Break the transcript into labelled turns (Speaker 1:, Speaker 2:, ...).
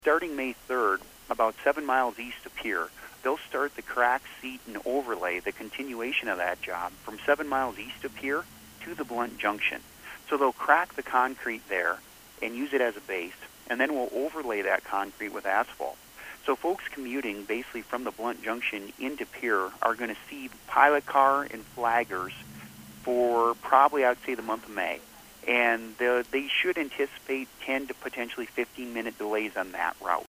Speaker 1: Starting May 3rd, about 7 miles east of Pierre, they'll start the crack, seat, and overlay, the continuation of that job, from 7 miles east of Pierre to the Blunt Junction. So they'll crack the concrete there and use it as a base, and then we'll overlay that concrete with asphalt. So folks commuting basically from the Blunt Junction into Pierre are going to see pilot car and flaggers for probably, I'd say, the month of May. And they should anticipate 10 to potentially 15-minute delays on that route.